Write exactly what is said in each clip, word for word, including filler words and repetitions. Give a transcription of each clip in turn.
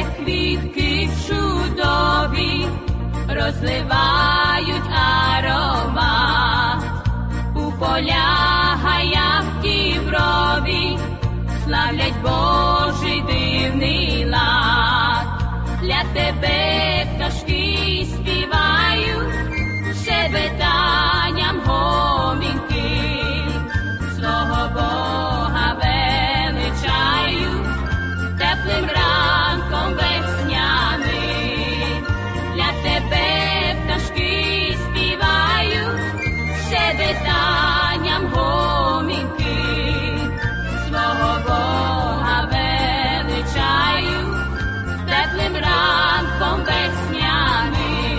квітки чудові розливають аромат. У полях, гаях діброві славлять Божий дивний лад. Для тебе пташки співають щебетанням гомінки, свого Бога величають теплим ранком весняним. Для тебе пташки співають щебетанням гомінки, свого Бога величають теплим ранком весняним.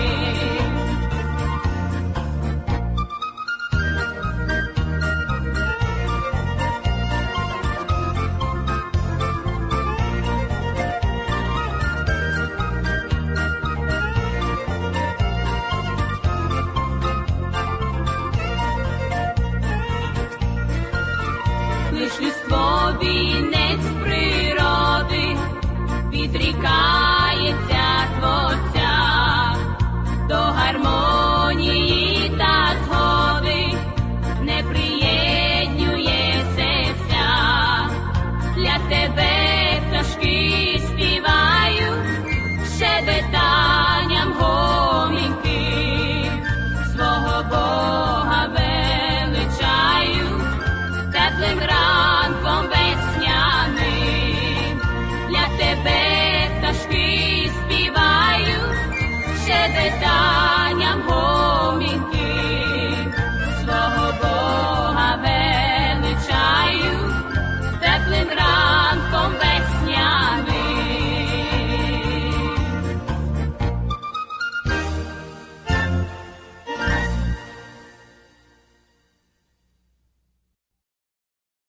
Лиш людство вінець природи відрікається Творця, до гармонії та згоди не приєднюється вся. Для тебе пташки співають щебета